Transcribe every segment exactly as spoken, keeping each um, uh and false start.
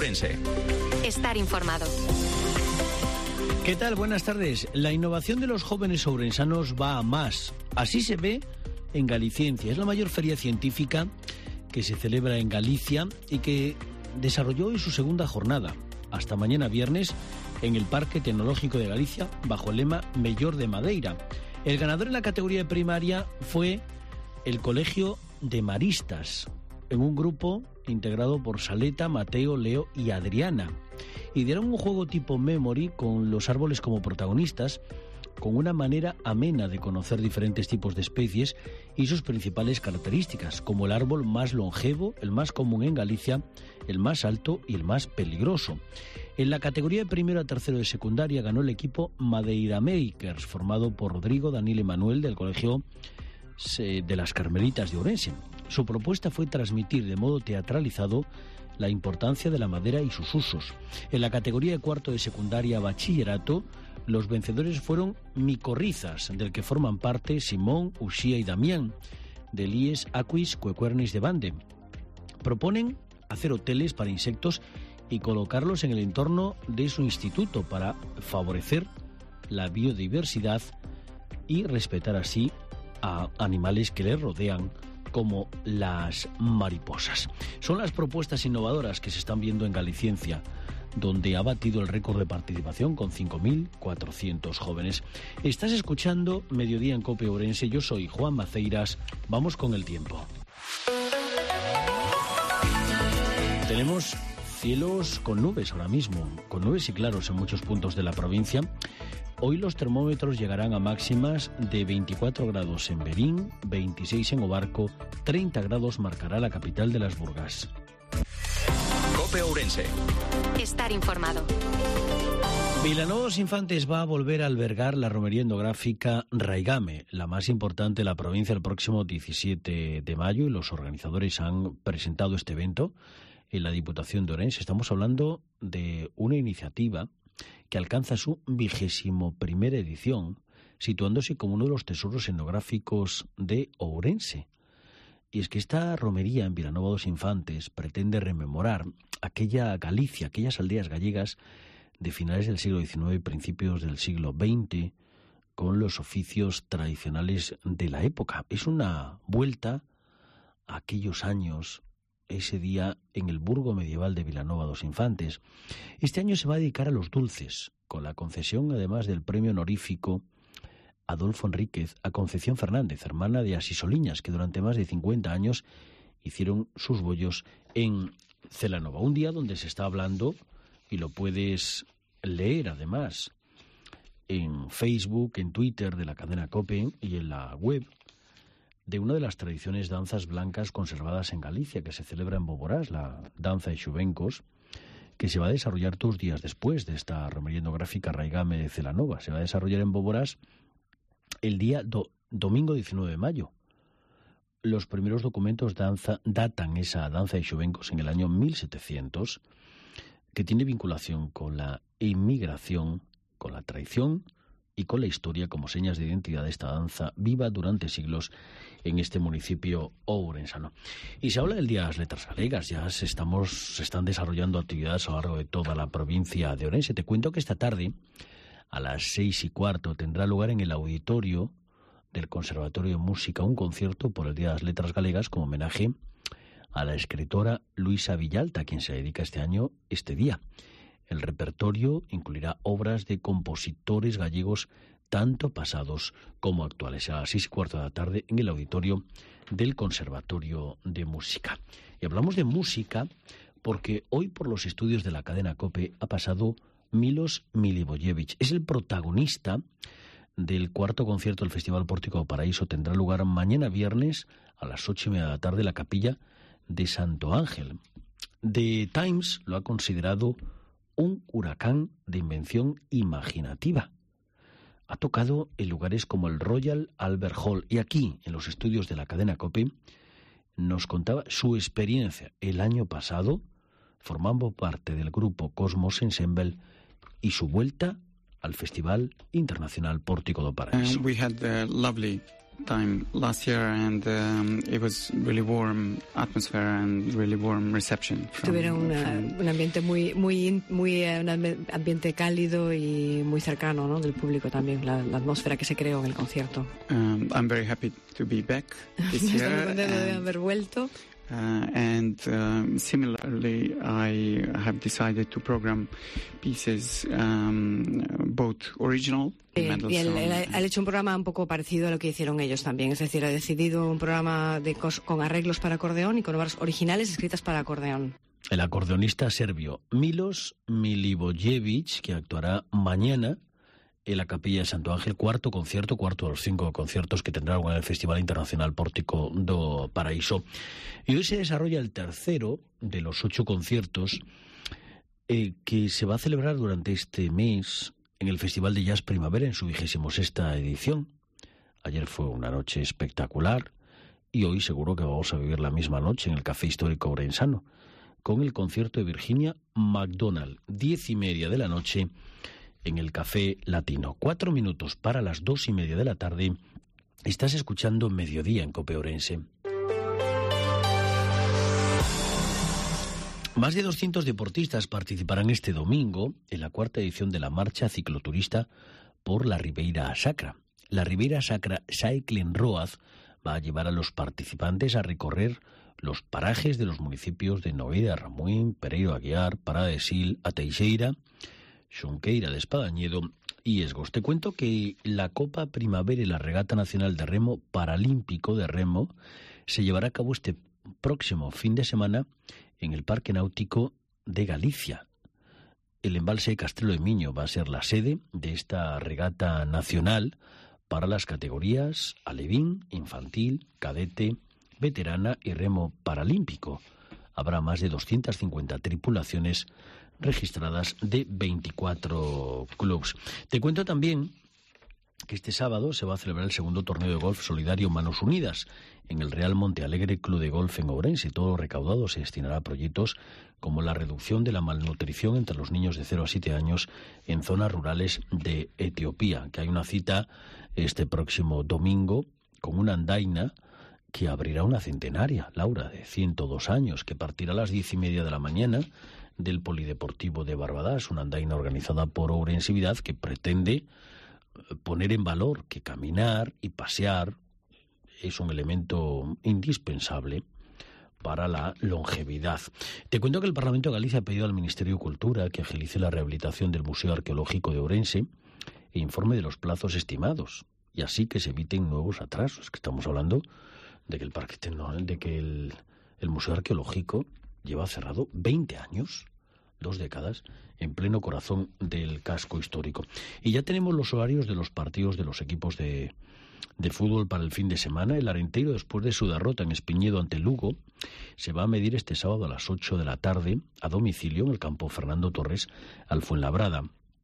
Ourense. Estar informado. ¿Qué tal? Buenas tardes. La innovación de los jóvenes ourensanos va a más. Así se ve en Galiciencia. Es la mayor feria científica que se celebra en Galicia y que desarrolló hoy su segunda jornada, hasta mañana viernes, en el Parque Tecnológico de Galicia, bajo el lema Mellor de Madeira. El ganador en la categoría de primaria fue el Colegio de Maristas, en un grupo integrado por Saleta, Mateo, Leo y Adriana. Y dieron un juego tipo memory con los árboles como protagonistas, con una manera amena de conocer diferentes tipos de especies y sus principales características, como el árbol más longevo, el más común en Galicia, el más alto y el más peligroso. En la categoría de primero a tercero de secundaria ganó el equipo Madeira Makers, formado por Rodrigo, Daniel y Manuel del Colegio de las Carmelitas de Ourense. Su propuesta fue transmitir de modo teatralizado la importancia de la madera y sus usos. En la categoría de cuarto de secundaria bachillerato, los vencedores fueron Micorrizas, del que forman parte Simón, Uxía y Damián, del I E S Aquis Cuecuernis de Bande. Proponen hacer hoteles para insectos y colocarlos en el entorno de su instituto para favorecer la biodiversidad y respetar así a animales que les rodean, como las mariposas. Son las propuestas innovadoras que se están viendo en Galiciencia, donde ha batido el récord de participación con cinco mil cuatrocientos jóvenes. Estás escuchando Mediodía en COPE Ourense. Yo soy Juan Maceiras. Vamos con el tiempo. Tenemos cielos con nubes ahora mismo, con nubes y claros en muchos puntos de la provincia. Hoy los termómetros llegarán a máximas de veinticuatro grados en Berín, veintiséis en Obarco, treinta grados marcará la capital de las Burgas. COPE Ourense. Estar informado. Vilanova dos Infantes va a volver a albergar la romería etnográfica Raigame, la más importante de la provincia, el próximo diecisiete de mayo, y los organizadores han presentado este evento en la Diputación de Ourense. Estamos hablando de una iniciativa que alcanza su vigésimo primera edición, situándose como uno de los tesoros etnográficos de Ourense. Y es que esta romería en Vilanova dos Infantes pretende rememorar aquella Galicia, aquellas aldeas gallegas de finales del siglo diecinueve y principios del siglo veinte, con los oficios tradicionales de la época. Es una vuelta a aquellos años, ese día en el burgo medieval de Vilanova dos Infantes. Este año se va a dedicar a los dulces, con la concesión además del premio honorífico Adolfo Enríquez a Concepción Fernández, hermana de Asisoliñas, que durante más de cincuenta años hicieron sus bollos en Celanova. Un día donde se está hablando, y lo puedes leer además en Facebook, en Twitter de la cadena COPE y en la web, de una de las tradiciones danzas blancas conservadas en Galicia, que se celebra en Boborás, la danza de Xuvencos, que se va a desarrollar dos días después de esta romería etnográfica Raigame de Celanova. Se va a desarrollar en Boborás el día do, domingo diecinueve de mayo. Los primeros documentos danza, datan esa danza de Xuvencos en el año mil setecientos, que tiene vinculación con la inmigración, con la tradición y con la historia como señas de identidad de esta danza viva durante siglos en este municipio ourensano. Y se habla del Día de las Letras Galegas. Ya se, estamos, se están desarrollando actividades a lo largo de toda la provincia de Ourense. Te cuento que esta tarde, a las seis y cuarto, tendrá lugar en el auditorio del Conservatorio de Música un concierto por el Día de las Letras Galegas como homenaje a la escritora Luisa Villalta, a quien se dedica este año este día. El repertorio incluirá obras de compositores gallegos tanto pasados como actuales. A las seis y cuarto de la tarde en el auditorio del Conservatorio de Música. Y hablamos de música porque hoy por los estudios de la cadena COPE ha pasado Milos Milivojevic. Es el protagonista del cuarto concierto del Festival Pórtico do Paraíso. Tendrá lugar mañana viernes a las ocho y media de la tarde en la capilla de Santo Ángel. The Times lo ha considerado un huracán de invención imaginativa. Ha tocado en lugares como el Royal Albert Hall, y aquí, en los estudios de la cadena COPE, nos contaba su experiencia el año pasado formando parte del grupo Cosmos Ensemble y su vuelta al Festival Internacional Pórtico do Paraíso. And we had the lovely time last year, and um, it was really warm atmosphere and really warm reception. From, Tuvieron una, from... un ambiente muy, muy, muy, un ambiente cálido y muy cercano, ¿no? Del público también, la, la atmósfera que se creó en el concierto. Um, I'm very happy to be back this year. Estoy muy contento de haber vuelto. Uh, and um, similarly, I have decided to program pieces, um, both original. Eh, y él, él, él ha hecho un programa un poco parecido a lo que hicieron ellos también. Es decir, ha decidido un programa de cos, con arreglos para acordeón y con obras originales escritas para acordeón. El acordeonista serbio Milos Milivojevic, que actuará mañana en la Capilla de Santo Ángel, cuarto concierto, cuarto de los cinco conciertos que tendrá en el Festival Internacional Pórtico do Paraíso. Y hoy se desarrolla el tercero de los ocho conciertos eh, que se va a celebrar durante este mes en el Festival de Jazz Primavera, en su vigésimo sexta edición. Ayer fue una noche espectacular y hoy seguro que vamos a vivir la misma noche en el Café Histórico Orensano, con el concierto de Virginia McDonald, diez y media de la noche, en el Café Latino. Cuatro minutos para las dos y media de la tarde. Estás escuchando Mediodía en COPE Ourense. Más de doscientos deportistas participarán este domingo en la cuarta edición de la marcha cicloturista por la Ribeira Sacra. La Ribeira Sacra Cycling Road va a llevar a los participantes a recorrer los parajes de los municipios de Nogueira, Ramuín, Pereiro Aguiar, Parada de Sil, A Teixeira, Xunqueira de Espadañedo y Esgos. Te cuento que la Copa Primavera y la Regata Nacional de Remo Paralímpico de Remo se llevará a cabo este próximo fin de semana en el Parque Náutico de Galicia. El embalse de Castrelo de Miño va a ser la sede de esta regata nacional para las categorías alevín, infantil, cadete, veterana y remo paralímpico. Habrá más de doscientas cincuenta tripulaciones registradas de veinticuatro clubes. Te cuento también que este sábado se va a celebrar el segundo torneo de golf solidario Manos Unidas en el Real Monte Alegre Club de Golf en Ourense. Todo lo recaudado se destinará a proyectos como la reducción de la malnutrición entre los niños de cero a siete años en zonas rurales de Etiopía, que hay una cita este próximo domingo con una andaina que abrirá una centenaria, Laura, de ciento dos años, que partirá a las diez y media de la mañana del Polideportivo de Barbadás, una andaina organizada por Ourensevidad que pretende poner en valor que caminar y pasear es un elemento indispensable para la longevidad. Te cuento que el Parlamento de Galicia ha pedido al Ministerio de Cultura que agilice la rehabilitación del Museo Arqueológico de Ourense e informe de los plazos estimados, y así que se eviten nuevos atrasos. Que estamos hablando de que el parque de que el, el Museo Arqueológico lleva cerrado veinte años, dos décadas, en pleno corazón del casco histórico. Y ya tenemos los horarios de los partidos de los equipos de, de fútbol para el fin de semana. El Arenteiro, después de su derrota en Espiñedo ante Lugo, se va a medir este sábado a las ocho de la tarde a domicilio en el campo Fernando Torres al Fuenlabrada.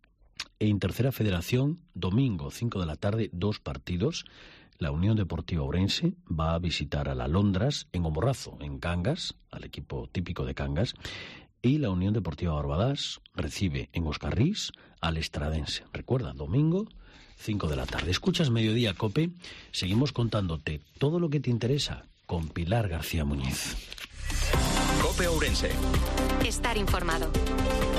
En Tercera Federación, domingo, cinco de la tarde, dos partidos. La Unión Deportiva Ourense va a visitar a la Londras en Omorrazo, en Cangas, al equipo típico de Cangas, y la Unión Deportiva Barbadás recibe en Oscarrís al Estradense. Recuerda, domingo, cinco de la tarde. Escuchas Mediodía COPE, seguimos contándote todo lo que te interesa con Pilar García Muñiz. COPE Ourense. Estar informado.